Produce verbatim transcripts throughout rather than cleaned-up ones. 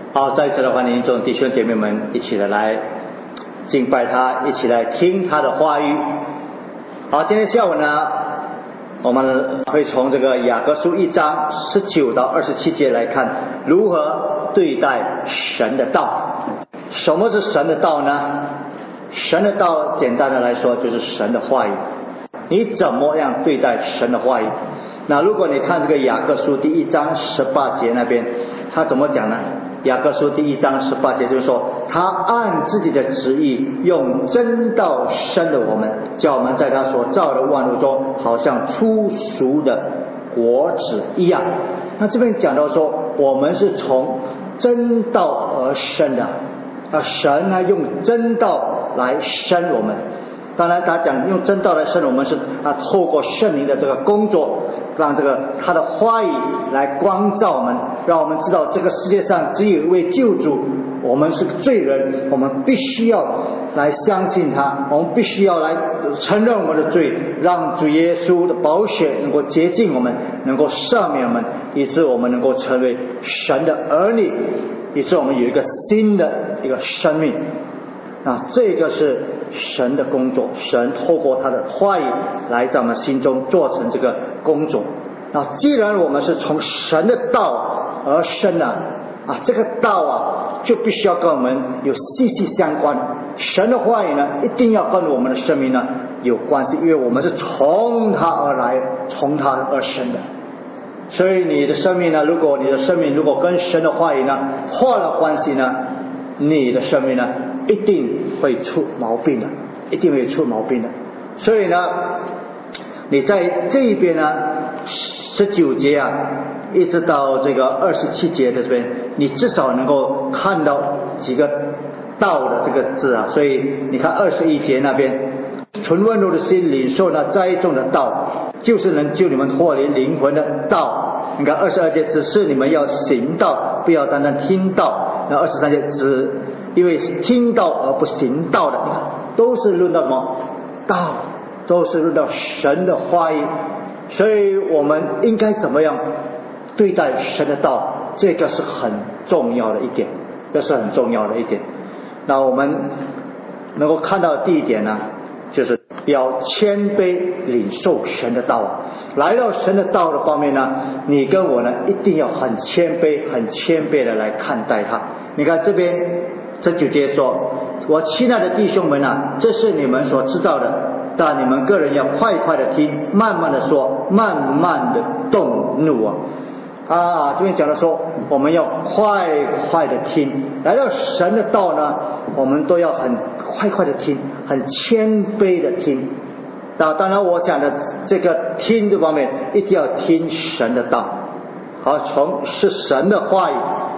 好，在此的欢迎众弟兄姐妹们一起的来敬拜他，一起来听他的话语。好，今天下午呢，我们会从这个雅各书一章十九到二十七节来看如何对待神的道。什么是神的道呢？神的道简单的来说就是神的话语。你怎么样对待神的话语？那如果你看这个雅各书第一章十八节那边，他怎么讲呢？雅各书第一章十八节就是说，他按自己的旨意用真道生了我们，叫我们在他所造的万物中好像初熟的果子一样。那这边讲到说，我们是从真道而生的啊，神呢用真道来生我们。当然他讲用真道来生我们是啊，透过圣灵的这个工作，让这个他的话语来光照我们，让我们知道这个世界上只有一位救主，我们是罪人，我们必须要来相信他，我们必须要来承认我们的罪，让主耶稣的宝血能够洁净我们，能够赦免我们，以致我们能够成为神的儿女，以致我们有一个新的一个生命。那这个是神的工作，神透过他的话语来在我们心中做成这个工作。那既然我们是从神的道而生啊，啊，这个道啊就必须要跟我们有息息相关。神的话语呢，一定要跟我们的生命呢有关系，因为我们是从他而来，从他而生的。所以你的生命呢，如果你的生命如果跟神的话语呢破了关系呢，你的生命呢一定会出毛病的，一定会出毛病的。所以呢，你在这一边呢，十九节啊，一直到这个二十七节的这边，你至少能够看到几个道的这个字啊。所以你看二十一节那边，纯温柔的心领受那栽种的道，就是能救你们脱离灵魂的道。你看二十二节，只是你们要行道，不要单单听道。那二十三节，只因为听道而不行道的，你看都是论到什么道，都是论到神的话语。所以我们应该怎么样对待神的道，这个是很重要的一点，这是很重要的一点。那我们能够看到的第一点呢，就是要谦卑领受神的道。来到神的道的方面呢，你跟我呢一定要很谦卑很谦卑的来看待它。你看这边这九节说，我亲爱的弟兄们啊，这是你们所知道的，但你们个人要快快的听，慢慢的说，慢慢的动怒啊。啊，这边讲的说我们要快快的听，来到神的道呢，我们都要很快快的听，很谦卑的听。那当然我想的这个听这方面一定要听神的道，好，从是神的话语。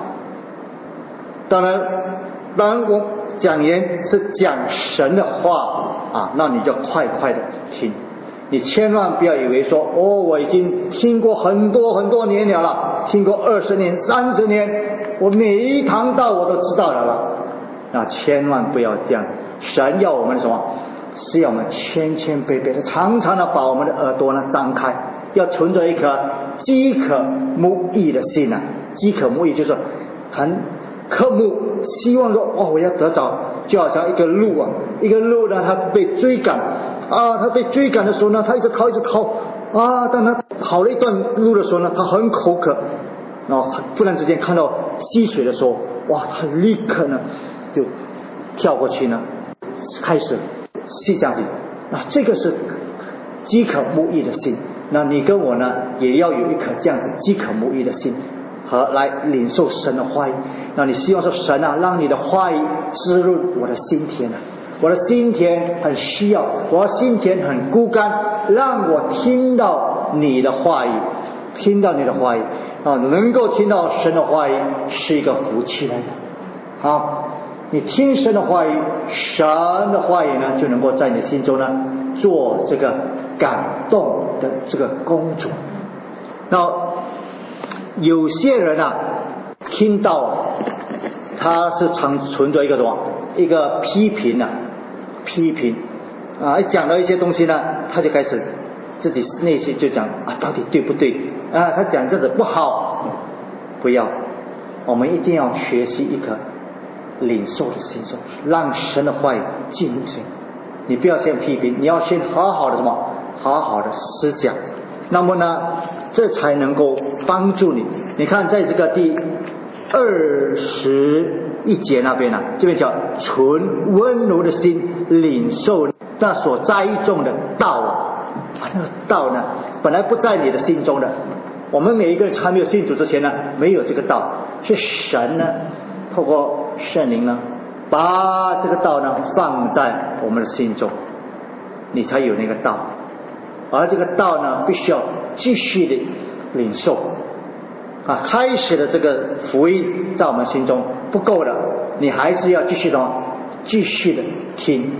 当然当然我讲言是讲神的话啊，那你就快快的听。你千万不要以为说哦，我已经听过很多很多年了了，听过二十年三十年，我每一堂道我都知道了了。那千万不要这样子。神要我们什么？是要我们谦谦卑卑的，常常的把我们的耳朵呢张开，要存着一颗饥渴慕义的心啊。饥渴慕义就是很渴慕，希望说哇，我要得着，就好像一个鹿啊，一个鹿呢，它被追赶啊，它被追赶的时候呢，它一直逃，一直逃啊。当它跑了一段路的时候呢，它很口渴，然后突然之间看到溪水的时候，哇，它立刻呢就跳过去呢，开始吸下去。那这个是饥渴慕义的心。那你跟我呢，也要有一颗这样子饥渴慕义的心，和来领受神的话语。那你希望说神啊，让你的话语滋润我的心田啊，我的心田很需要，我的心田很枯干，让我听到你的话语，听到你的话语啊，能够听到神的话语是一个福气来的。好，你听神的话语，神的话语呢就能够在你心中呢做这个感动的这个工作。那有些人啊听到他是常存着一个什么一个批评啊批评啊，一讲到一些东西呢，他就开始自己内心就讲啊，到底对不对啊？他讲这个不好，不要我们一定要学习一颗领受的心中，让神的话语进入心。你不要先批评，你要先好好的什么？好好的思想。那么呢，这才能够帮助你。你看，在这个第二十一节那边呢、啊，这边叫存温柔的心领受那所栽种的道啊，那个道呢，本来不在你的心中的。我们每一个人还没有信主之前呢，没有这个道，是神呢透过圣灵呢，把这个道呢放在我们的心中，你才有那个道。而这个道呢，必须要继续的领受啊！开始的这个福音在我们心中不够了，你还是要继续的继续的听。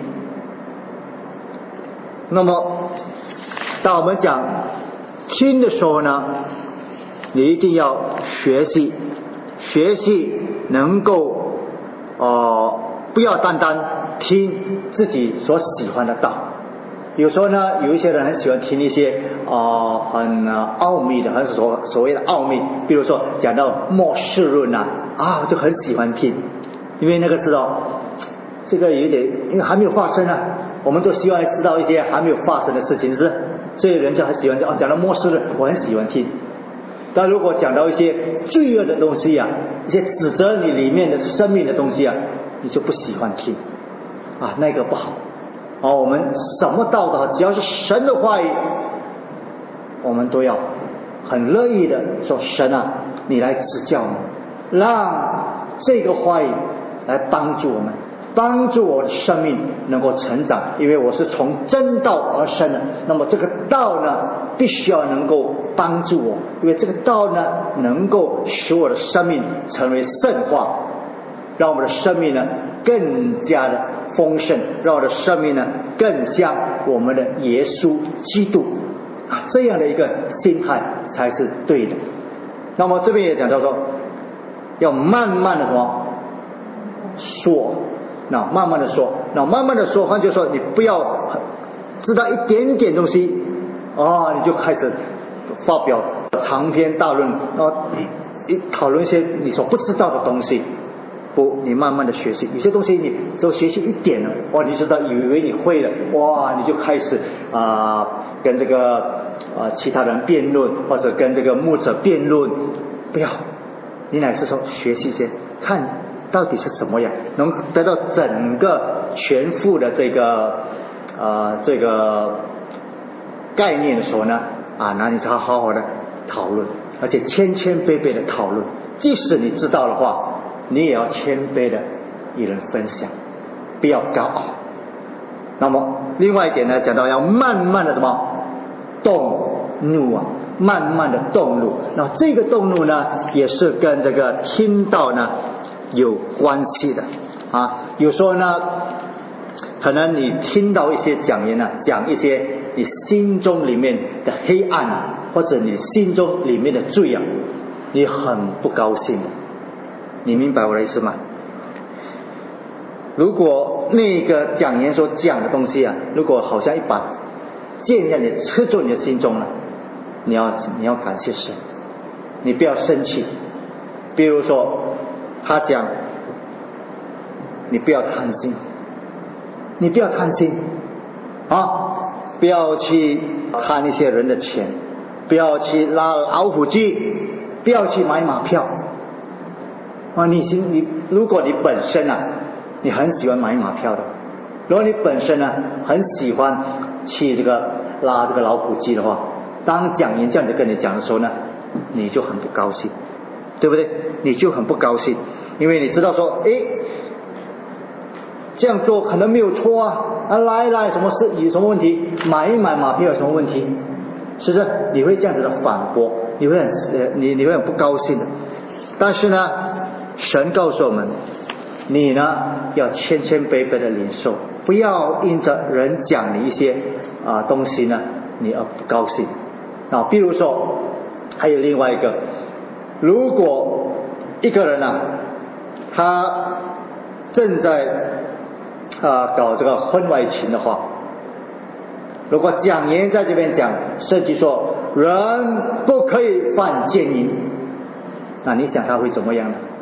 那么当我们讲听的时候呢，你一定要学习，学习能够呃不要单单听自己所喜欢的道。有时候呢，有一些人很喜欢听一些呃很呃奥秘的，很所所谓的奥秘，比如说讲到末世论啊，啊我就很喜欢听，因为那个时候这个有点因为还没有发生啊，我们都希望知道一些还没有发生的事情，是不是？所以人家很喜欢讲哦，讲到末世论，我很喜欢听。但如果讲到一些罪恶的东西啊，一些指责你里面的生命的东西啊，你就不喜欢听啊，那个不好。哦，我们什么道的，只要是神的话语，我们都要很乐意的说，神啊，你来指教我们，让这个话语来帮助我们，帮助我的生命能够成长。因为我是从真道而生的，那么这个道呢，必须要能够帮助我，因为这个道呢，能够使我的生命成为圣化，让我们的生命呢更加的丰盛，让我的生命呢更像我们的耶稣基督啊，这样的一个心态才是对的。那么这边也讲到说，要慢慢的什么说，那慢慢的说，那慢慢的说，换句话说，你不要知道一点点东西哦，你就开始发表长篇大论，然后一讨论一些你所不知道的东西。不，你慢慢的学习，有些东西你只有学习一点了，哇，你知道以为你会了，哇，你就开始啊、呃、跟这个啊、呃、其他人辩论，或者跟这个牧者辩论，不要，你乃是说学习些，看到底是什么样，能得到整个全副的这个呃这个概念的时候呢，啊，那你才好好的讨论，而且千千倍倍的讨论，即使你知道的话。你也要谦卑的与人分享，不要高傲。那么另外一点呢，讲到要慢慢的什么动怒啊，慢慢的动怒。那这个动怒呢，也是跟这个听到呢有关系的啊。有时候呢，可能你听到一些讲员呢，讲一些你心中里面的黑暗啊，或者你心中里面的罪啊，你很不高兴的。你明白我的意思吗？如果那个讲员所讲的东西啊，如果好像一把剑一样的刺中你的心中了，你要你要感谢神，你不要生气。比如说他讲，你不要贪心，你不要贪心啊，不要去贪一些人的钱，不要去拉老虎机，不要去买马票。啊，你心你如果你本身啊，你很喜欢买马票的，如果你本身呢很喜欢去这个拉这个老虎机的话，当讲员这样子跟你讲的时候呢，你就很不高兴，对不对？你就很不高兴，因为你知道说，诶，这样做可能没有错啊，啊来来什么事有什么问题？买一买马票有什么问题？是不是？你会这样子的反驳，你会很你你会很不高兴的。但是呢，神告诉我们，你呢要谦谦卑卑的领受，不要因着人讲你一些啊、呃、东西呢，你而不高兴啊。比如说，还有另外一个，如果一个人啊，他正在啊、呃、搞这个婚外情的话，如果讲员在这边讲，圣经说人不可以犯奸淫，那你想他会怎么样呢？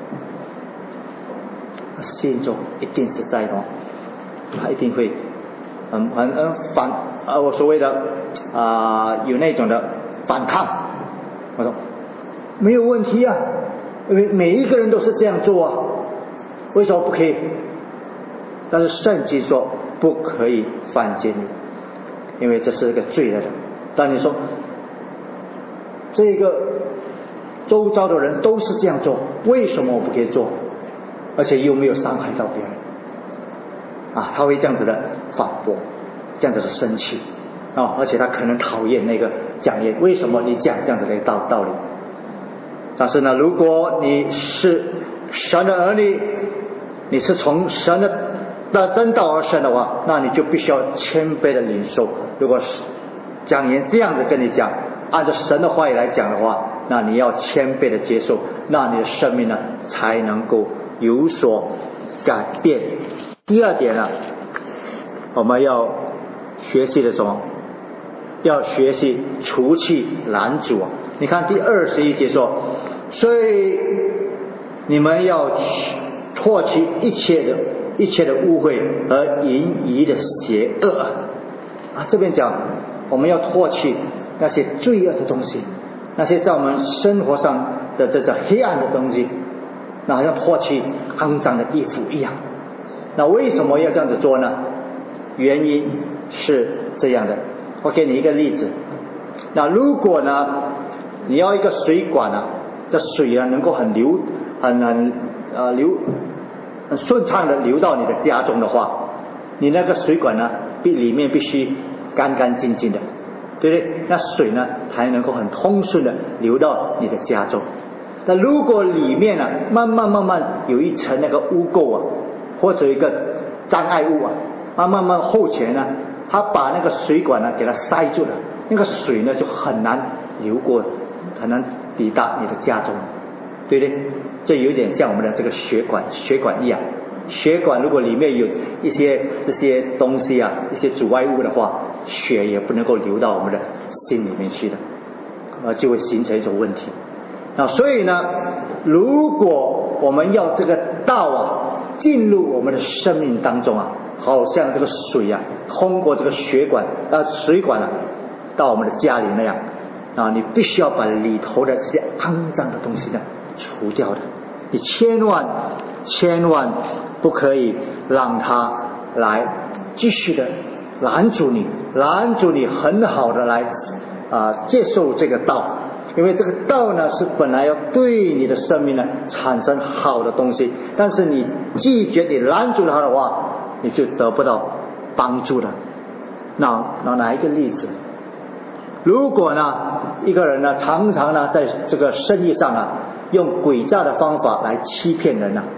他心中一定是在哦，他一定会很很很反呃，我所谓的啊、呃、有那种的反抗。我说没有问题啊，因为每一个人都是这样做啊，为什么不可以？但是圣经说不可以犯奸淫，因为这是一个罪来的。但你说这个周遭的人都是这样做，为什么我不可以做？而且又没有伤害到别人啊，他会这样子的反驳，这样子的生气啊，而且他可能讨厌那个讲员，为什么你讲这样子的道道理？但是呢，如果你是神的儿女，你是从神的的真道而生的话，那你就必须要谦卑的领受。如果是讲员这样子跟你讲，按照神的话语来讲的话，那你要谦卑的接受，那你的生命呢才能够有所改变。第二点呢，我们要学习的什么？要学习除去拦阻。你看第二十一节说，所以你们要脱去一切的一切的污秽和淫淫的邪恶啊！这边讲我们要脱去那些罪恶的东西，那些在我们生活上的这种黑暗的东西，那好像脱去肮脏的衣服一样。那为什么要这样子做呢？原因是这样的，我给你一个例子。那如果呢，你要一个水管啊，这水啊能够很流很很呃流很顺畅的流到你的家中的话，你那个水管呢必里面必须干干净净的，对不对？那水呢才能够很通顺的流到你的家中。那如果里面呢慢慢慢慢有一层那个污垢啊，或者一个障碍物啊，慢慢慢后前呢，它把那个水管呢给它塞住了，那个水呢就很难流过，很难抵达你的家中，对不对？这有点像我们的这个血管血管一样，血管如果里面有一些这些东西啊，一些阻碍物的话，血也不能够流到我们的心里面去的，呃，就会形成一种问题。那所以呢，如果我们要这个道啊进入我们的生命当中啊，好像这个水啊通过这个血管呃水管啊到我们的家里那样啊，你必须要把里头的这些肮脏的东西呢除掉的，你千万千万不可以让它来继续的拦阻你，拦阻你很好的来啊接受这个道。因为这个道呢是本来要对你的生命呢产生好的东西，但是你拒绝你拦住它的话，你就得不到帮助了。那那哪一个例子？如果呢一个人呢常常呢在这个生意上啊用诡诈的方法来欺骗人啊，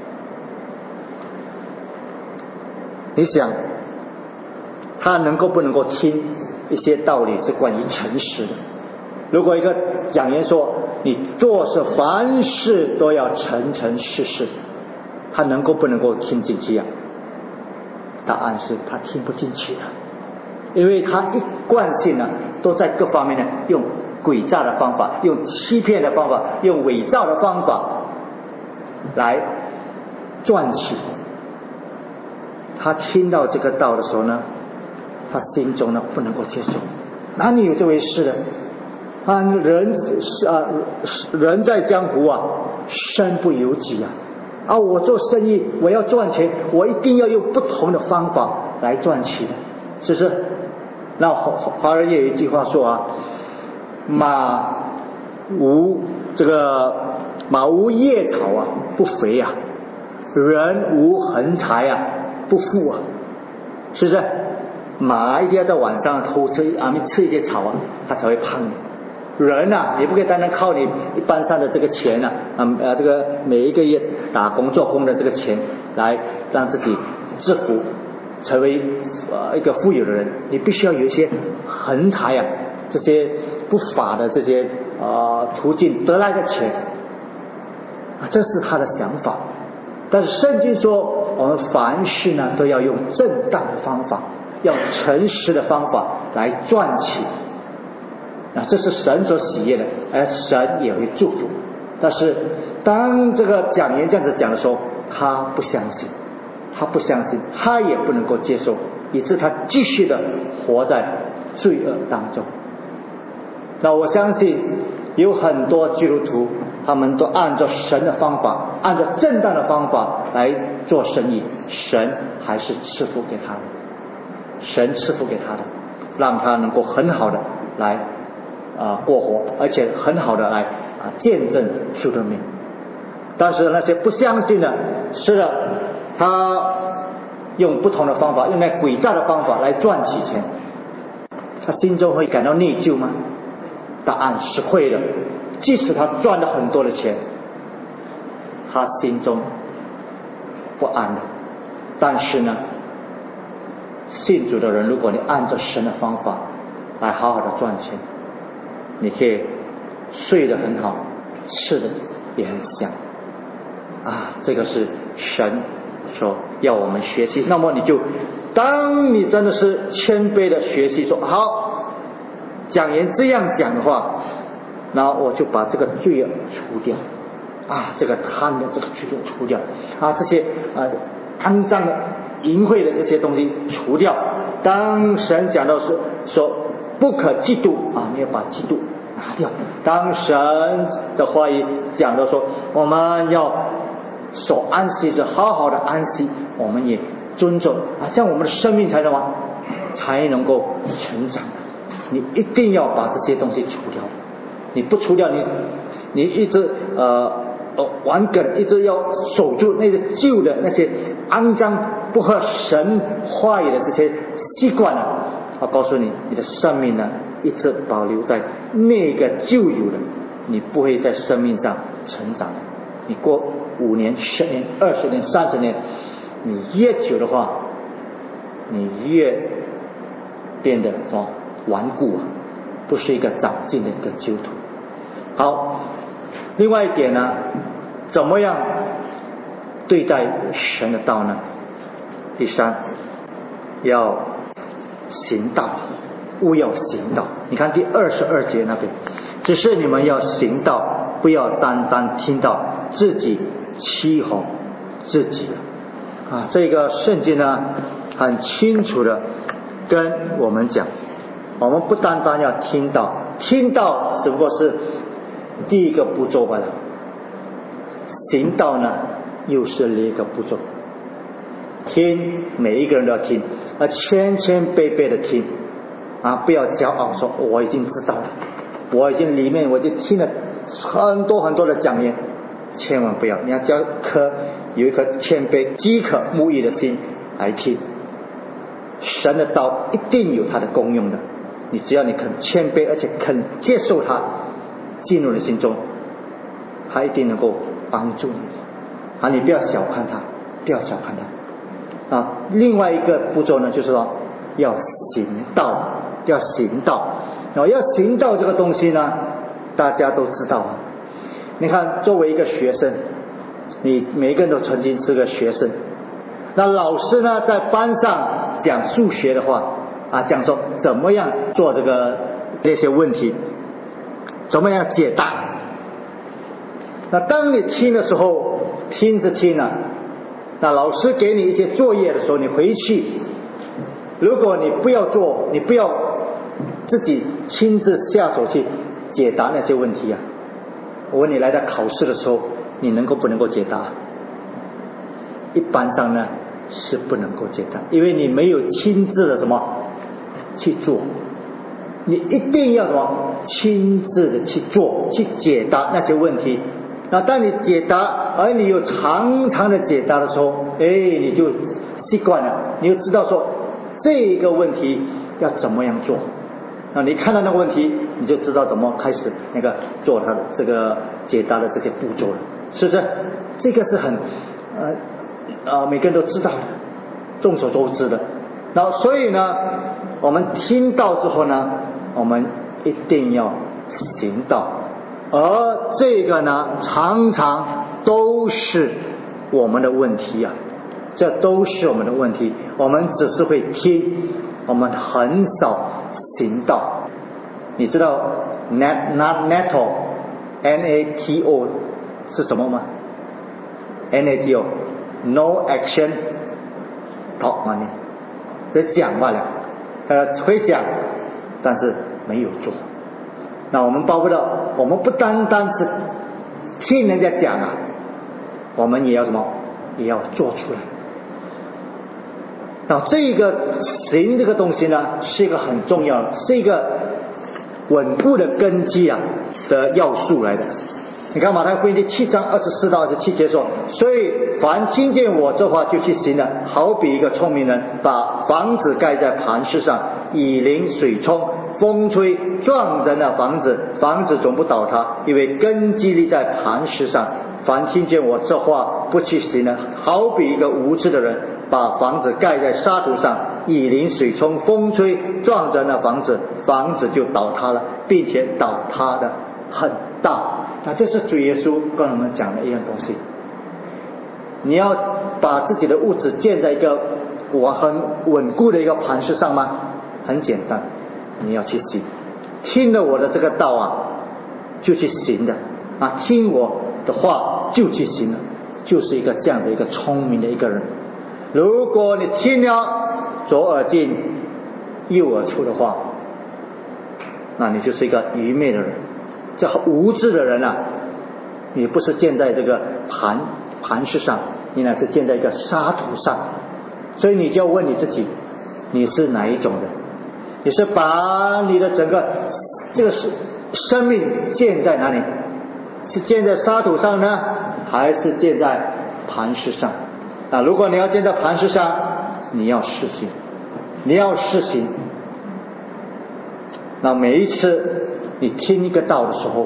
你想他能够不能够听一些道理是关于诚实的？如果一个讲员说你做事凡事都要诚诚实实，他能够不能够听进去啊？答案是他听不进去的，因为他一贯性呢都在各方面呢用诡诈的方法，用欺骗的方法，用伪造的方法来赚取。他听到这个道的时候呢，他心中呢不能够接受，哪里有这回事的？啊，人啊，人在江湖啊，身不由己啊！啊，我做生意，我要赚钱，我一定要用不同的方法来赚钱的，是不是？那华华人也有一句话说啊，马无这个马无夜草啊，不肥啊；人无横财啊，不富啊，是不是？马一定要在晚上偷吃啊，吃一些草啊，它才会胖。人啊，你不可以单单靠你一般上的这个钱啊，呃，这个每一个月打工做工的这个钱来让自己致富，成为呃一个富有的人。你必须要有一些横财啊，这些不法的这些呃途径得来的钱啊，这是他的想法。但是圣经说，我们凡事呢都要用正当的方法，要诚实的方法来赚钱。啊，这是神所喜悦的，而神也会祝福。但是当这个讲员这样子讲的时候， 他不相信，他不相信，他也不能够接受，以致他继续的活在罪恶当中。那我相信有很多基督徒，他们都按照神的方法，按照正当的方法来做生意，神还是赐福给他的，神赐福给他的，让他能够很好的来啊过活，而且很好的来啊见证主的名。但是那些不相信的，是的，他用不同的方法，用那诡诈的方法来赚取钱，他心中会感到内疚吗？答案是会的。即使他赚了很多的钱，他心中不安的。但是呢，信主的人，如果你按照神的方法来好好的赚钱，你可以睡得很好，吃的也很香啊，这个是神说要我们学习。那么你就当你真的是谦卑的学习，说好，讲员这样讲的话，然后我就把这个罪恶除掉啊，这个贪的这个罪恶除掉啊，这些啊肮脏的淫秽的这些东西除掉。当神讲到说说不可嫉妒啊，你要把嫉妒拿掉。当神的话语讲到说我们要守安息日，好好的安息，我们也尊重啊，这样我们的生命才能么才能够成长。你一定要把这些东西除掉，你不除掉，你你一直呃顽梗，一直要守住那些旧的那些肮脏不合神话语的这些习惯啊，我告诉你，你的生命呢一直保留在那个旧有的，你不会在生命上成长。你过五年、十年、二十年、三十年，你越久的话，你越变得什么顽固啊，不是一个长进的一个基督徒。好，另外一点呢，怎么样对待神的道呢？第三，要行道，务要行道。你看第二十二节那边，只是你们要行道，不要单单听到自己欺哄自己啊。这个圣经呢很清楚的跟我们讲，我们不单单要听到，听到只不过是第一个步骤罢了，行道呢又是另一个步骤。听，每一个人都要听，啊，谦谦卑卑的听啊，不要骄傲说我已经知道了，我已经里面我已经听了很多很多的讲言，千万不要，你要教颗有一颗谦卑饥渴慕义的心来听。神的道一定有它的功用的，你只要你肯谦卑，而且肯接受它进入你心中，它一定能够帮助你啊！你不要小看它，不要小看它啊！另外一个步骤呢，就是说要行道，要行道啊！要行道这个东西呢，大家都知道啊。你看，作为一个学生，你每一个人都曾经是个学生，那老师呢在班上讲数学的话啊，讲说怎么样做这个那些问题，怎么样解答。那当你听的时候，听着听了，那老师给你一些作业的时候，你回去，如果你不要做，你不要自己亲自下手去解答那些问题啊，我问你，来到考试的时候，你能够不能够解答？一般上呢是不能够解答，因为你没有亲自的什么去做，你一定要什么亲自的去做，去解答那些问题。那当你解答，而你有常常的解答的时候，哎，你就习惯了，你就知道说这个问题要怎么样做。那你看到那个问题，你就知道怎么开始那个做它的这个解答的这些步骤了，是不是？这个是很呃呃每个人都知道的，众所周知的。然后所以呢，我们听到之后呢，我们一定要行道。而这个呢，常常都是我们的问题啊，这都是我们的问题。我们只是会听，我们很少行道。你知道 Nat NATO N A T O 是什么吗？ N A T O no action talk money， 在讲罢了，呃，会讲，但是没有做。那我们包括到，我们不单单是听人家讲啊，我们也要什么？也要做出来。那这个行这个东西呢，是一个很重要的，是一个稳固的根基啊的要素来的。你看马太福音第七章二十四到二十七节说，所以凡听见我这话就去行了，好比一个聪明人把房子盖在磐石上，以淋水冲，风吹撞人的房子，房子总不倒塌，因为根基立在磐石上。凡听见我这话不去行呢，好比一个无知的人把房子盖在沙土上，以淋水冲，风吹撞人的房子，房子就倒塌了，并且倒塌的很大。那这是主耶稣跟我们讲的一样东西。你要把自己的屋子建在一个我很稳固的一个磐石上吗？很简单，你要去行，听了我的这个道啊，就去行的啊，听我的话就去行了，就是一个这样的一个聪明的一个人。如果你听了左耳进右耳出的话，那你就是一个愚昧的人，这无知的人啊，你不是建在这个磐磐石上，你乃是建在一个沙土上。所以你就要问你自己，你是哪一种人？你是把你的整个这个生命建在哪里？是建在沙土上呢，还是建在磐石上？啊，如果你要建在磐石上，你要实行，你要实行。那每一次你听一个道的时候，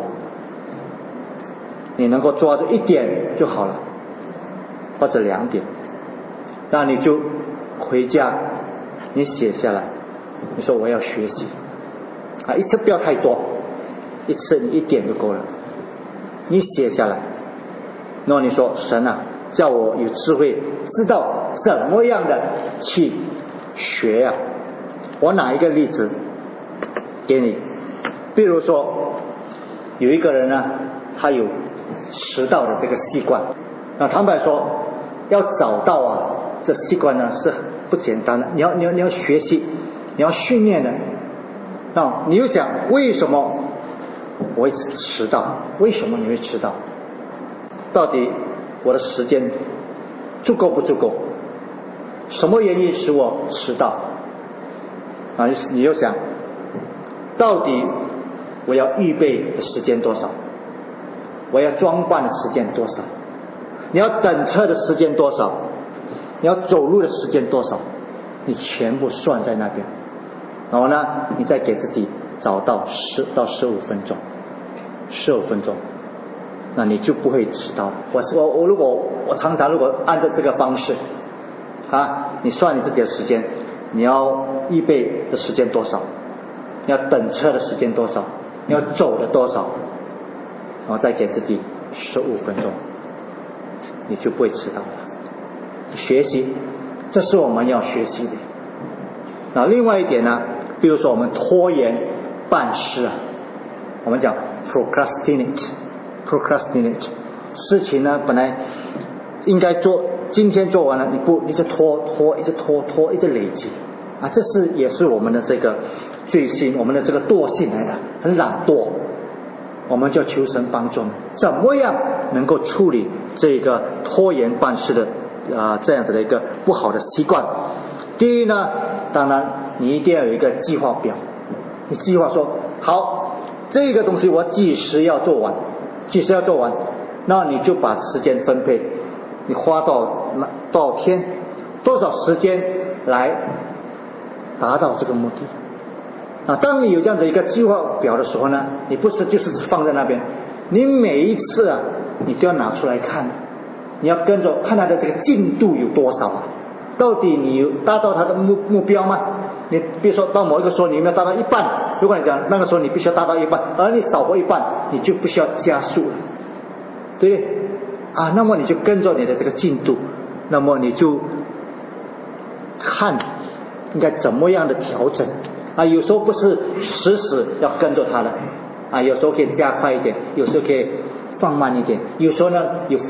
你能够抓住一点就好了，或者两点，那你就回家，你写下来，你说我要学习啊，一次不要太多，一次你一点就够了，你写下来，然后你说神啊，叫我有智慧，知道怎么样的去学呀、啊。我拿一个例子给你，比如说有一个人呢，他有迟到的这个习惯，那坦白说，要找到啊这习惯呢是不简单的，你要你要你要学习，你要训练的。那你又想，为什么我会迟到？为什么你会迟到？到底我的时间足够不足够？什么原因使我迟到？啊，你又想，到底我要预备的时间多少？我要装扮的时间多少？你要等车的时间多少？你要走路的时间多少？你全部算在那边，然后呢，你再给自己找到十到十五分钟，十五分钟，那你就不会迟到了。我我我如果我常常如果按照这个方式，啊，你算你自己的时间，你要预备的时间多少？你要等车的时间多少？你要走的多少？然后再给自己十五分钟，你就不会迟到了。学习，这是我们要学习的。那另外一点呢，比如说我们拖延办事啊，我们讲 procrastinate procrastinate 事情呢本来应该做，今天做完了，你不，你就拖拖，一直拖拖，一直累积啊，这是也是我们的这个罪性，我们的这个惰性来的，很懒惰。我们就求神帮助，怎么样能够处理这个拖延办事的啊、呃、这样子的一个不好的习惯？第一呢，当然你一定要有一个计划表，你计划说好这个东西我几时要做完，几时要做完，那你就把时间分配，你花多少多少天，多少时间来达到这个目的。啊，当你有这样的一个计划表的时候呢，你不是就是放在那边，你每一次啊，你都要拿出来看，你要跟着看它的这个进度有多少啊，到底你有达到它的目目标吗？你比如说到某一个时候你有没有达到一半，如果你讲那个时候你必须要达到一半，而你少过一半，你就不需要加速了，对不对？啊，那么你就跟着你的这个进度，那么你就看应该怎么样的调整。啊，有时候不是死死要跟着他的，啊，有时候可以加快一点，有时候可以放慢一点，有时候呢有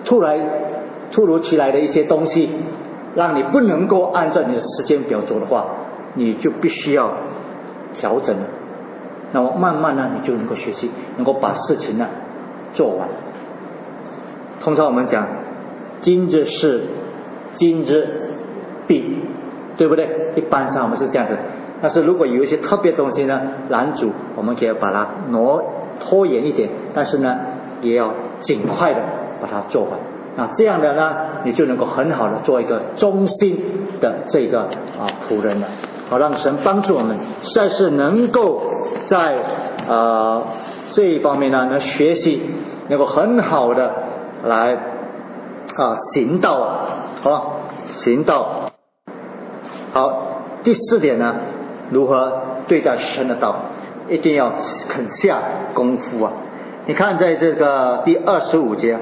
突然突如其来的一些东西，让你不能够按照你的时间表走的话，你就必须要调整了。那么慢慢呢，你就能够学习，能够把事情呢做完。通常我们讲今日事今日毕，对不对？一般上我们是这样子。但是如果有一些特别东西呢，拦阻，我们可以把它挪拖延一点，但是呢也要尽快的把它做完。那这样的呢，你就能够很好的做一个忠心的这个啊仆人了。好，让神帮助我们，实在是能够在呃这一方面呢，能学习，能够很好的来啊行道，好行道。好，第四点呢，如何对待神的道，一定要肯下功夫啊！你看，在这个第二十五节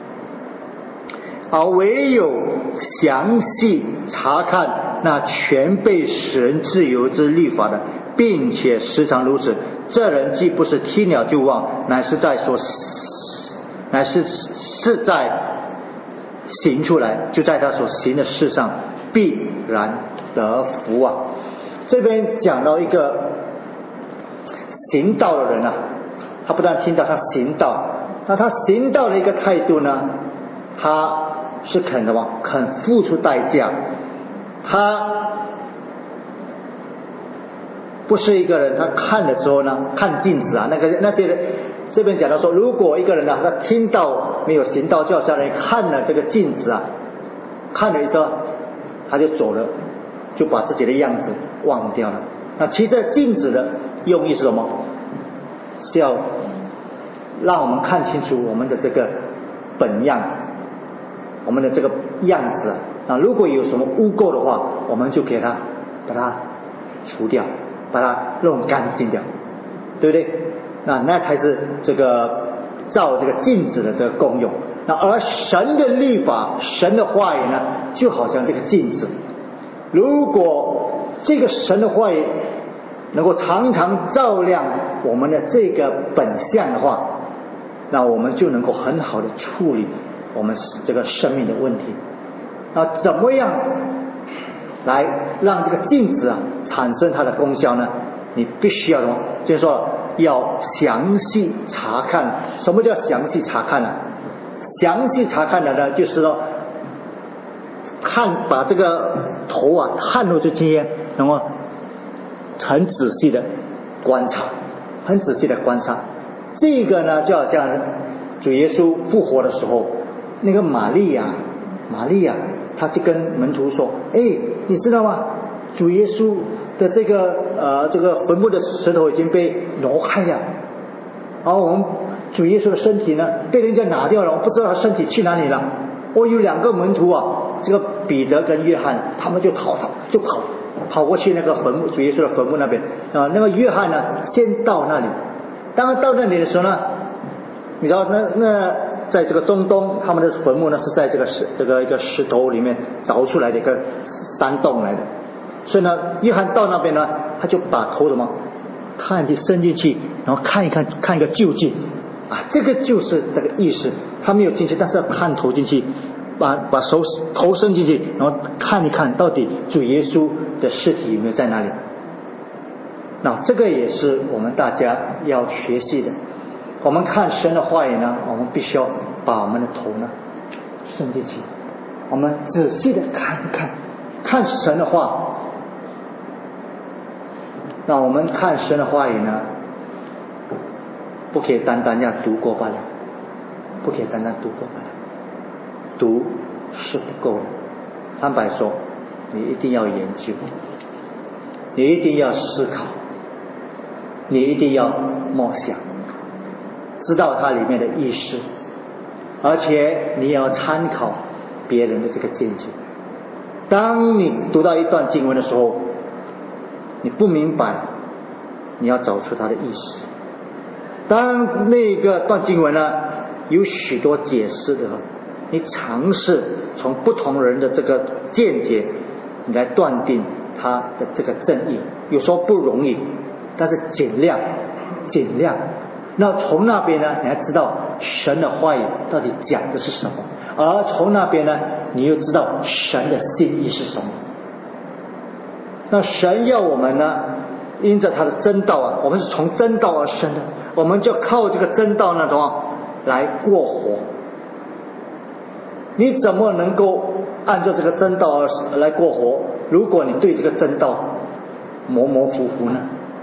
啊，唯有详细查看那全被使人自由之律法的，并且时常如此，这人既不是听了就忘，乃是在所乃是是在行出来，就在他所行的事上必然得福啊！这边讲到一个行道的人啊，他不但听到，他行道，那他行道的一个态度呢，他是肯的吗？肯付出代价。他不是一个人，他看的时候呢，看镜子啊，那个那些人，这边讲到说，如果一个人呢，他听到没有行道，就好像人看了这个镜子啊，看了一下，他就走了，就把自己的样子忘掉了。那其实镜子的用意是什么？是要让我们看清楚我们的这个本样，我们的这个样子。那如果有什么污垢的话，我们就给它把它除掉，把它弄干净掉，对不对？那那才是这个照这个镜子的这个功用。那而神的律法，神的话语呢，就好像这个镜子。如果这个神的话语能够常常照亮我们的这个本相的话，那我们就能够很好的处理我们这个生命的问题。那怎么样来让这个镜子啊产生它的功效呢？你必须要什么？就是说要详细查看。什么叫详细查看呢？详细查看的呢，就是说看把这个头啊探入进去，然后很仔细的观察，很仔细的观察。这个呢，就好像主耶稣复活的时候，那个玛利亚，玛利亚，他就跟门徒说：“哎，你知道吗？主耶稣的这个呃这个坟墓的石头已经被挪开了，然后我们主耶稣的身体呢被人家拿掉了，我不知道他身体去哪里了。我有两个门徒啊，这个彼得跟约翰，他们就逃逃就跑跑过去那个坟墓，主耶稣的坟墓那边啊。那个约翰呢，先到那里。当他到那里的时候呢，你知道那那在这个中东，他们的坟墓呢是在这个石这个一个石头里面凿出来的一个山洞来的。所以呢，约翰到那边呢，他就把头什么看去伸进去，然后看一看，看一个究竟啊，这个就是这个意思。他没有进去，但是要探头进去，把把手头伸进去，然后看一看到底主耶稣的尸体有没有在哪里。那这个也是我们大家要学习的。我们看神的话语呢，我们必须要把我们的头呢伸进去，我们仔细的看一看，看神的话。那我们看神的话语呢，不可以单单要读过罢了，不可以单单读过罢了，读是不够的。坦白说，你一定要研究，你一定要思考，你一定要默想，知道它里面的意思，而且你要参考别人的这个见解。当你读到一段经文的时候，你不明白，你要找出它的意思。当那个段经文呢有许多解释的，你尝试从不同人的这个见解，你来断定它的这个正义。有时候不容易，但是尽量尽量。那从那边呢，你还知道神的话语到底讲的是什么， 而从那边呢，你又知道神的心意是什么。那神要我们呢，因着他的真道啊，我们是从真道而生的，我们就靠这个真道那种来过活。你怎么能够按照这个真道而来过活？如果你对这个真道模模糊糊呢？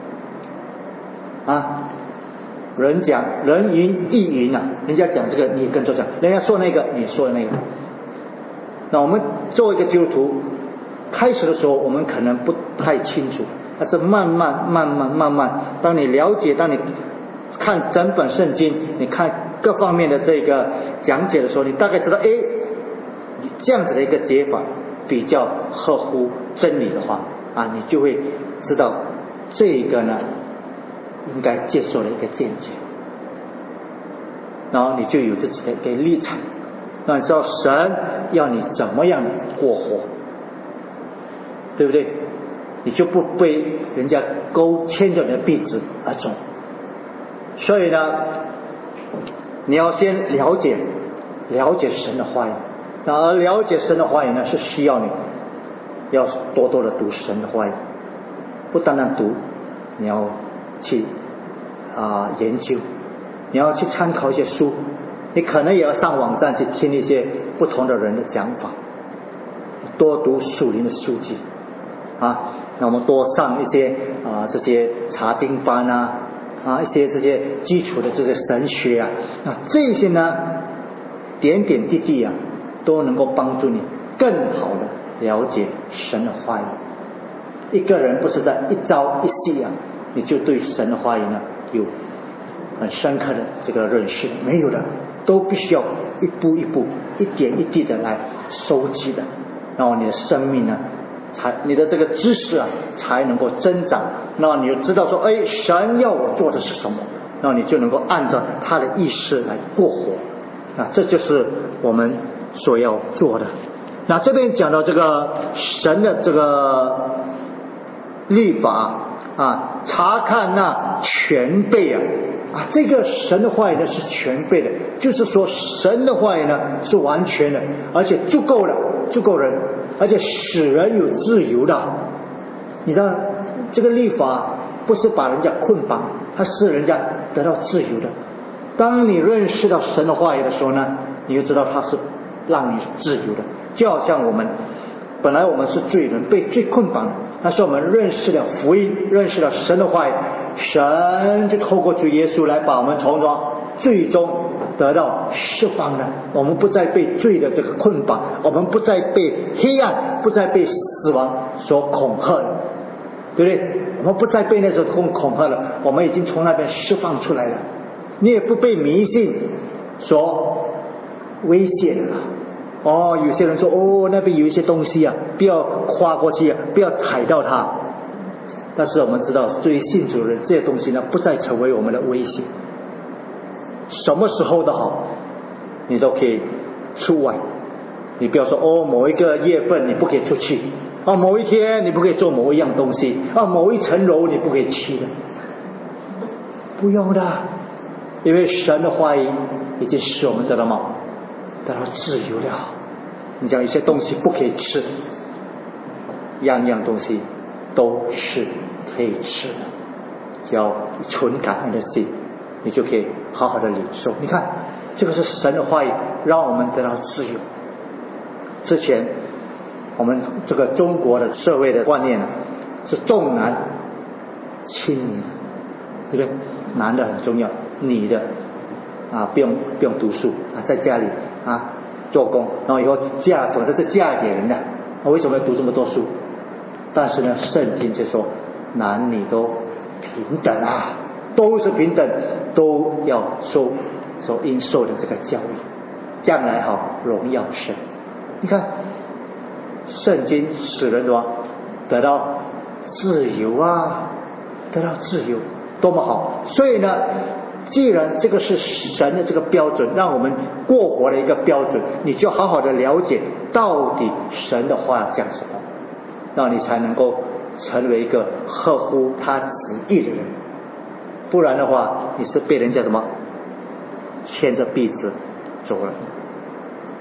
啊，人讲人云亦云啊，人家讲这个你跟着讲，人家说那个你说那个。那我们作为一个基督徒，开始的时候我们可能不太清楚，但是慢慢慢慢慢慢，当你了解，当你看整本圣经，你看各方面的这个讲解的时候，你大概知道，哎，这样子的一个解法比较合乎真理的话啊，你就会知道这个呢应该接受的一个见解，然后你就有自己的一个立场，那你知道神要你怎么样过活，对不对？你就不被人家勾牵着你的鼻子而走。所以呢，你要先了解了解神的话语，然而了解神的话语呢，是需要你要多多的读神的话语，不单单读，你要去啊、呃、研究，你要去参考一些书，你可能也要上网站去听一些不同的人的讲法，多读属灵的书籍啊。那我们多上一些啊、呃、这些查经班啊啊一些这些基础的这些神学啊，那这些呢点点滴滴啊都能够帮助你更好的了解神的话语。一个人不是在一朝一夕啊你就对神的话语呢有很深刻的这个认识，没有的，都必须要一步一步一点一滴的来收集的，然后你的生命呢才你的这个知识啊才能够增长，那你就知道说，哎，神要我做的是什么，那你就能够按照他的意识来过活，那这就是我们所要做的。那这边讲到这个神的这个律法啊，查看那全备啊啊，这个神的话语呢是全备的，就是说神的话语呢是完全的，而且足够的，足够人，而且使人有自由的。你知道这个律法不是把人家捆绑，它是人家得到自由的。当你认识到神的话语的时候呢，你就知道它是让你自由的。就好像我们本来我们是罪人，被罪捆绑的，但是我们认识了福音，认识了神的话语，神就透过主耶稣来把我们从最终得到释放的。我们不再被罪的这个捆绑，我们不再被黑暗，不再被死亡所恐吓了，对不对？我们不再被那种恐吓了，我们已经从那边释放出来了。你也不被迷信所威胁了。哦，有些人说，哦，那边有一些东西啊，不要跨过去啊，不要踩到它。但是我们知道，对于信主的人，这些东西呢，不再成为我们的威胁。什么时候的好，你都可以出外。你不要说，哦，某一个月份你不可以出去，哦，某一天你不可以做某一样东西，哦，某一层楼你不可以去的。不用的，因为神的话语已经使我们得到吗？得到自由了。你讲一些东西不可以吃，样样东西都是可以吃的，只要存感恩的心，你就可以好好的领受。你看，这个是神的话语，让我们得到自由。之前我们这个中国的社会的观念呢，是重男轻女，对不对？男的很重要，女的啊不用不用读书啊，在家里啊做工，然后以后嫁总是嫁给人的，那为什么要读这么多书？但是呢，圣经就说男女都平等啊，都是平等，都要受所应受的这个教育，将来好荣耀神。你看，圣经使人什么得到自由啊，得到自由，多么好！所以呢，既然这个是神的这个标准，让我们过活的一个标准，你就好好的了解到底神的话讲什么，让你才能够成为一个合乎他旨意的人。不然的话，你是被人家什么牵着鼻子走了。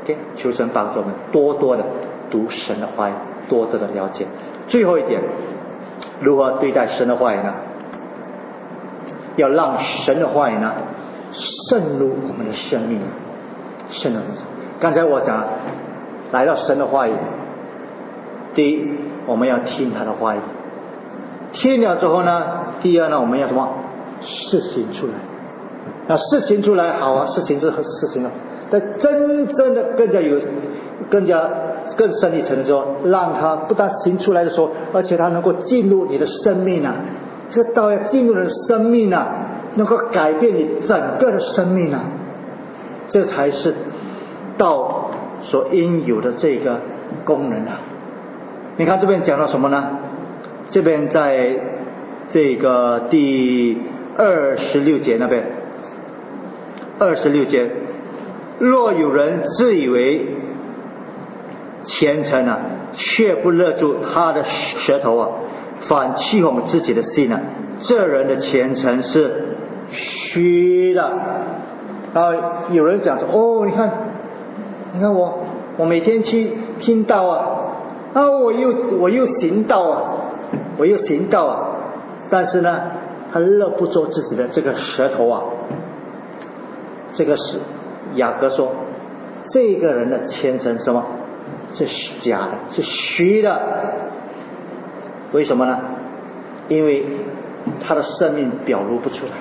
OK， 求神帮助我们多多的读神的话语，多多的了解。最后一点，如何对待神的话语呢？要让神的话语呢渗入我们的生命，渗入我们。刚才我想来到神的话语，第一，我们要听他的话语，听了之后呢，第二呢，我们要什么？实行出来。那实行出来好啊，实行是实行了，但真正的更加有更加更深一层的时候，让它不但行出来的时候，而且它能够进入你的生命啊，这个道要进入你的生命啊，能够改变你整个的生命啊，这才是道所应有的这个功能啊。你看这边讲到什么呢？这边在这个第二十六节那边，二十六节，若有人自以为虔诚啊，却不勒住他的舌头啊，反欺哄自己的心啊，这人的虔诚是虚的。然后有人讲说，哦，你看，你看我，我每天去听道啊，啊，我又我又行道啊，我又行道啊，但是呢，他勒不住自己的这个舌头啊。这个是雅各说，这个人的虔诚什么？是假的，是虚的。为什么呢？因为他的生命表露不出来。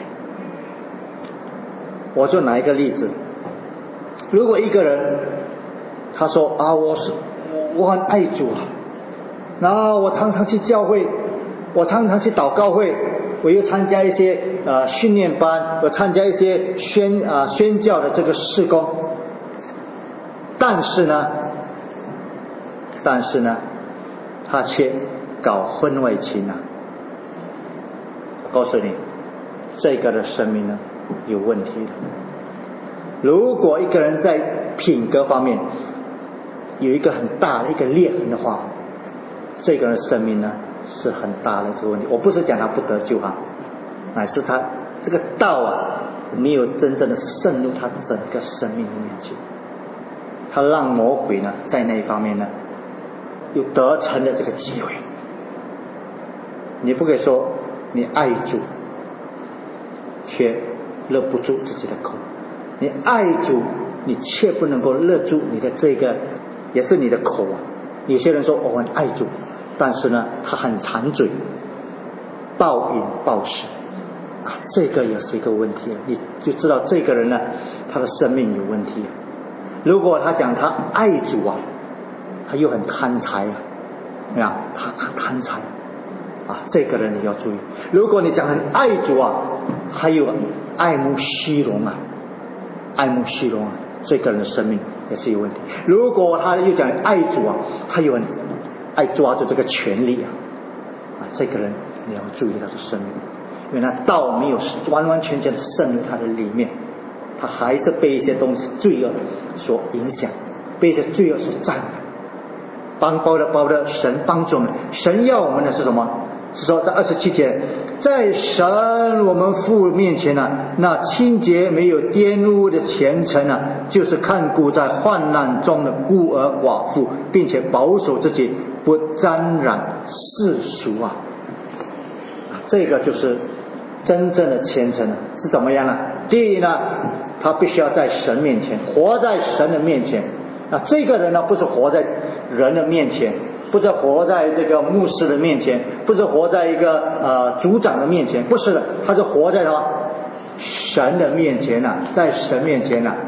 我就拿一个例子，如果一个人他说啊，我是我很爱主啊，然后我常常去教会，我常常去祷告会，我又参加一些呃训练班，我参加一些宣啊、呃、宣教的这个事工，但是呢，但是呢，他却搞婚外情啊！我告诉你，这个的生命呢有问题的。如果一个人在品格方面有一个很大的一个裂痕的话，这个人生命呢是很大的这个问题。我不是讲他不得救啊，乃是他这个道啊没有真正的渗入他整个生命里面去，他让魔鬼呢在那一方面呢有得逞的这个机会。你不可以说你爱主却勒不住自己的口，你爱主你却不能够勒住你的这个也是你的口啊。有些人说我很爱主，但是呢他很馋嘴，暴饮暴食啊，这个也是一个问题啊。你就知道这个人呢他的生命有问题啊。如果他讲他爱主啊，他又很贪财啊，啊，他他贪财啊，这个人你要注意。如果你讲很爱主啊，还有爱慕虚荣啊，爱慕虚荣啊，这个人的生命也是有问题。如果他又讲爱主啊，他又很爱抓住这个权利啊，啊，这个人你要注意他的生命，因为他道没有完完全全的渗入他的里面，他还是被一些东西罪恶所影响，被一些罪恶所占的。帮包的包的神帮助我们，神要我们的是什么？是说在二十七节，在神我们父面前呢、啊，那清洁没有玷污的虔诚呢、啊，就是看顾在患难中的孤儿寡妇，并且保守自己不沾染世俗啊。这个就是真正的虔诚呢，是怎么样呢？第一呢，他必须要在神面前，活在神的面前。啊，这个人呢，不是活在人的面前，不是活在这个牧师的面前，不是活在一个呃组长的面前，不是的，他是活在他神的面前呢、啊，在神面前呢、啊，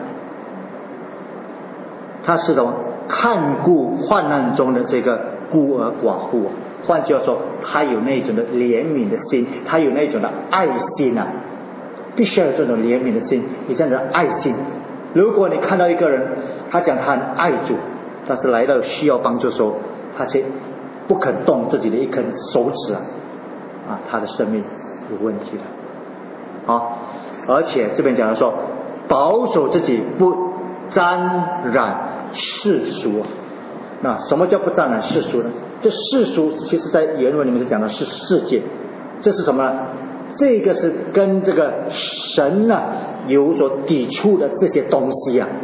他是什么？看顾患难中的这个孤儿寡妇。换句话说，他有那种的怜悯的心，他有那种的爱心啊，必须要有这种怜悯的心，有这样的爱心。如果你看到一个人，他讲他很爱主，但是来到需要帮助的时候，他却不肯动自己的一根手指啊，啊，他的生命有问题的。好，而且这边讲的说，保守自己不沾染世俗啊。那什么叫不沾染世俗呢？这世俗其实在原文里面是讲的是世界，这是什么呢？这个是跟这个神啊有所抵触的这些东西啊，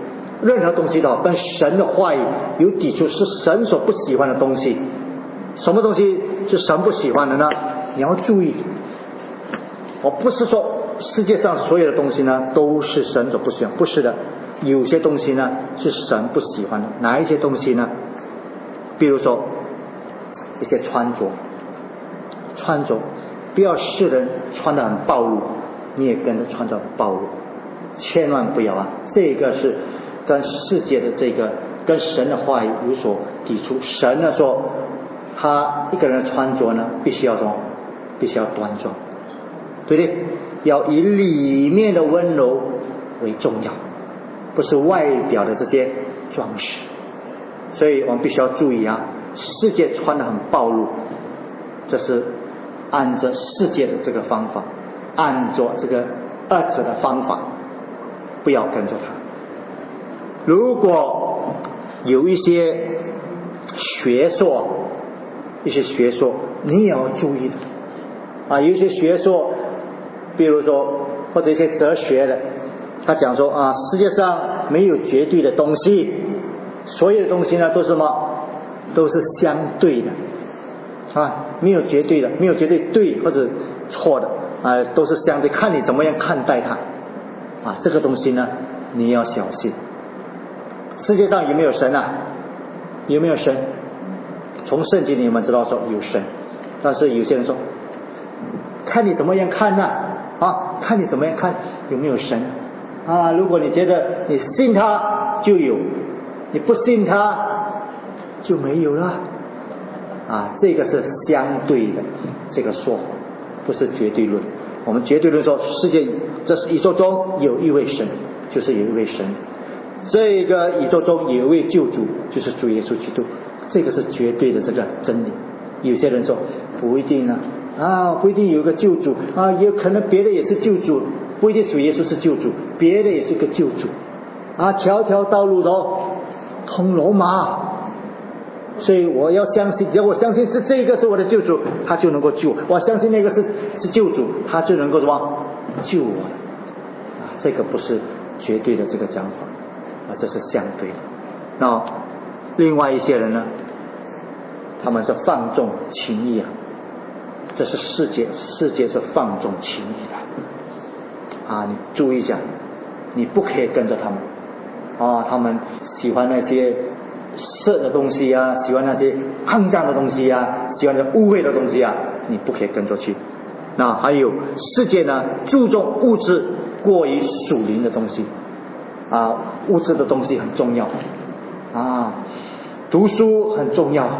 任何东西的跟神的话语有抵触，是神所不喜欢的东西。什么东西是神不喜欢的呢？你要注意，我不是说世界上所有的东西呢都是神所不喜欢，不是的，有些东西呢是神不喜欢的。哪一些东西呢？比如说一些穿着，穿着不要世人穿得很暴露，你也跟着穿得很暴露，千万不要啊！这个是跟世界的这个跟神的话语有所抵触。神呢说他一个人的穿着呢必须要什么？必须要端庄，对不对？要以里面的温柔为重要，不是外表的这些装饰。所以我们必须要注意啊，世界穿得很暴露，这是按着世界的这个方法，按着这个二者的方法，不要跟着他。如果有一些学说，一些学说你也要注意的啊，有一些学说，比如说或者一些哲学的，他讲说啊，世界上没有绝对的东西，所有的东西呢都是什么？都是相对的啊，没有绝对的，没有绝对对或者错的啊，都是相对，看你怎么样看待它啊。这个东西呢你要小心。世界上有没有神啊？有没有神？从圣经里我们知道说有神，但是有些人说看你怎么样看呢、啊？啊，看你怎么样看有没有神啊？如果你觉得你信他就有，你不信他就没有了啊。这个是相对的这个说法，不是绝对论。我们绝对论说世界这是宇宙中有一位神，就是有一位神，这个宇宙中有一位救主，就是主耶稣基督，这个是绝对的这个真理。有些人说不一定呢啊，不一定有一个救主啊，也可能别的也是救主，不一定主耶稣是救主，别的也是一个救主啊，条条道路都通罗马。所以我要相信，只要我相信是这个是我的救主，他就能够救我；我相信那个是是救主，他就能够什么救我啊？这个不是绝对的这个讲法啊，这是相对的。那另外一些人呢，他们是放纵情义啊，这是世界，世界是放纵情义的啊！你注意一下，你不可以跟着他们啊！他们喜欢那些色的东西啊，喜欢那些肮脏的东西啊，喜欢那污秽的东西啊，你不可以跟着去。那还有世界呢，注重物质过于属灵的东西啊，物质的东西很重要啊，读书很重要，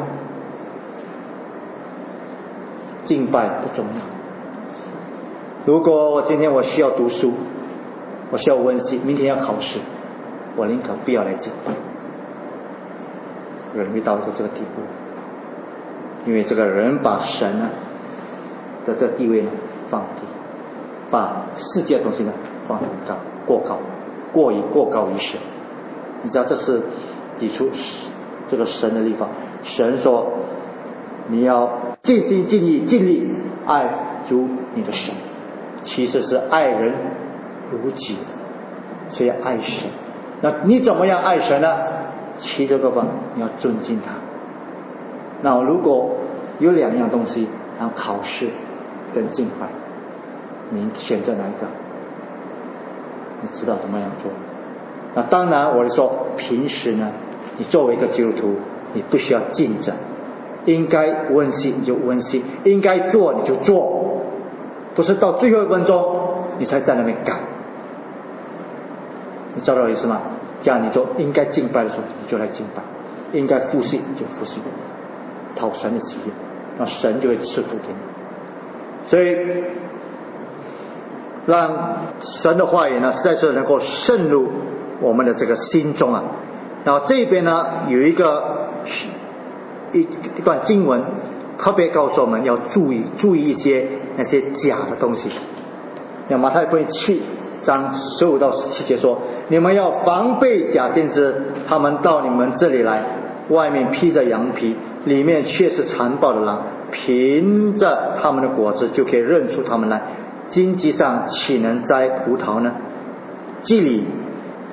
敬拜不重要。如果我今天我需要读书，我需要温习，明天要考试，我宁可不要来敬拜。人会到这个地步，因为这个人把神呢的这个地位呢放低，把世界的东西呢放很高，过高，过于过高于神。你知道这是抵触这个神的立法。神说你要尽心尽意尽力爱主你的神，其实是爱人如己，所以要爱神。那你怎么样爱神呢？其中个方你要尊敬他。那如果有两样东西，然后考试跟敬拜，你选择哪一个？你知道怎么样做？那当然我说平时呢，你作为一个基督徒，你不需要竞争，应该温习你就温习，应该做你就做，不是到最后一分钟你才在那边赶。你知道我意思吗？这样你就应该敬拜的时候你就来敬拜，应该复习你就复习，讨神的喜悦，那神就会赐福给你。所以让神的话语呢实在是能够渗入我们的这个心中啊。然后这边呢有一个一一段经文特别告诉我们要注意注意一些那些假的东西。那马太福音七章十五到十七节说，你们要防备假先知，他们到你们这里来，外面披着羊皮，里面却是残暴的狼，凭着他们的果子就可以认出他们来。荆棘上岂能摘葡萄呢？既里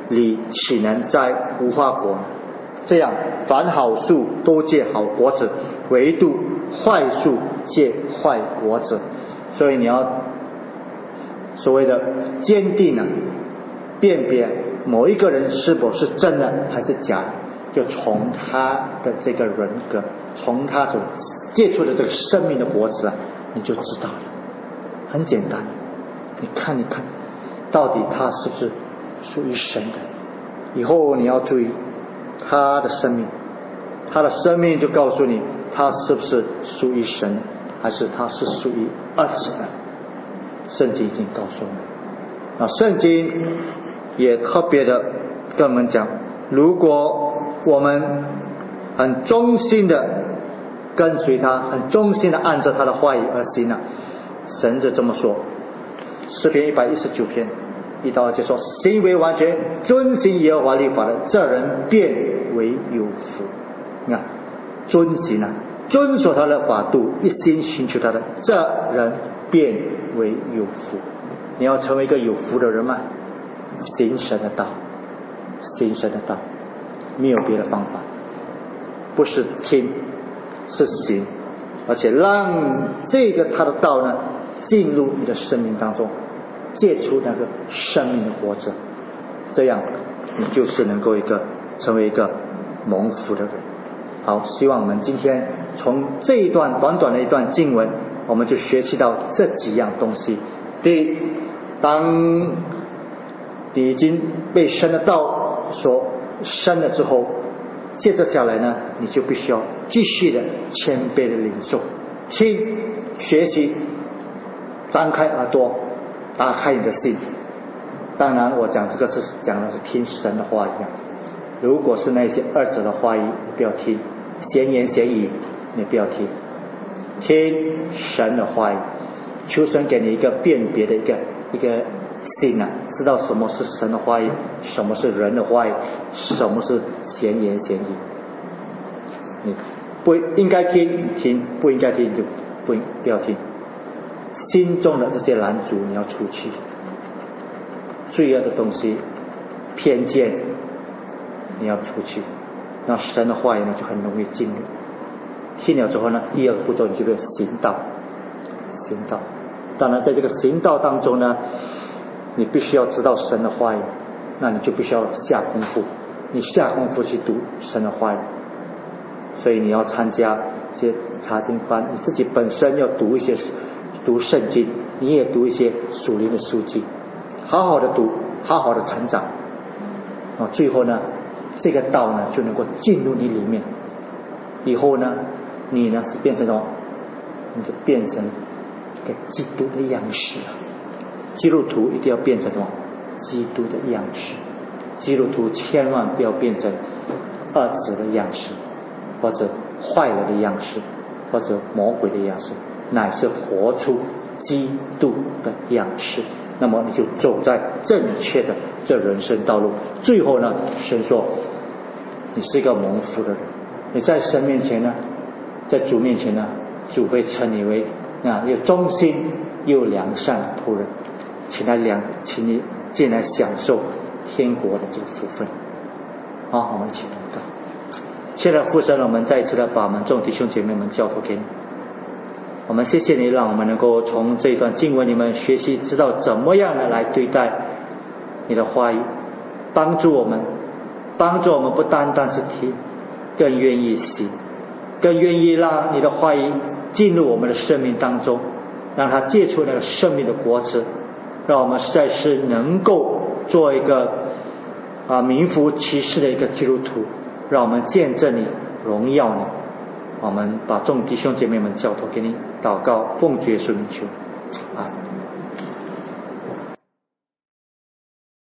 你岂能摘无花果呢？这样，凡好树都结好果子，唯独坏树结坏果子。所以你要所谓的坚定啊，辨别某一个人是否是真的还是假的，就从他的这个人格，从他所结出的这个生命的果子啊，你就知道了。很简单，你看一看，到底他是不是属于神的。以后你要注意他的生命，他的生命就告诉你他是不是属于神，还是他是属于恶者的。圣经已经告诉我们，啊，圣经也特别的跟我们讲，如果我们很忠心的跟随他，很忠心的按照他的话语而行啊，神就这么说，诗篇一百一十九篇一到二节说，行为完全遵行耶和华律法的，这人便为有福。你看，遵行啊，遵守他的法度，一心寻求他的，这人便为有福。你要成为一个有福的人吗？行神的道，行神的道，没有别的方法，不是听，是行，而且让这个他的道呢进入你的生命当中，结出那个生命的果子，这样你就是能够一个成为一个蒙福的人。好，希望我们今天从这一段短短的一段经文，我们就学习到这几样东西。第一，当你已经被神的道所生了之后，接着下来呢，你就必须要继续的谦卑的领受，听，学习，张开耳朵，打开你的心。当然我讲这个是讲的是听神的话语，如果是那些二者的话语你不要听，闲言闲语你不要听，听神的话语，求神给你一个辨别的一个一个心啊，知道什么是神的话语，什么是人的话语，什么是闲言闲语。你不应该听听，不应该听就不不要听。心中的这些拦阻你要除去，罪恶的东西，偏见你要除去，那神的话语呢就很容易进入。听了之后呢，第二个步骤你就会行道，行道。当然在这个行道当中呢，你必须要知道神的话语，那你就必须要下功夫，你下功夫去读神的话语。所以你要参加一些查经班，你自己本身要读一些读圣经，你也读一些属灵的书籍，好好的读，好好的成长，啊，最后呢，这个道呢就能够进入你里面。以后呢，你呢是变成什么？你就变成一个基督的样式了。基督徒一定要变成什么？基督的样式。基督徒千万不要变成恶者的样式，或者坏人的样式，或者魔鬼的样式，乃是活出基督的样式。那么你就走在正确的这人生道路。最后呢，神说你是一个蒙福的人，你在神面前呢，在主面前呢，主会称你为啊又忠心又良善的仆人，请来良，请你进来享受天国的这个福分。好，我们一起祷告。现在父神，我们再一次的把我们众弟兄姐妹们交托给你。我们谢谢你，让我们能够从这段经文里面学习，知道怎么样的来对待你的话语，帮助我们，帮助我们不单单是听，更愿意行，更愿意让你的话语进入我们的生命当中，让它结出那个生命的果子，让我们实在是能够做一个啊名副其实的一个基督徒，让我们见证你，荣耀你。我们把众弟兄姐妹们交托给你，祷告奉主耶稣名求，阿们。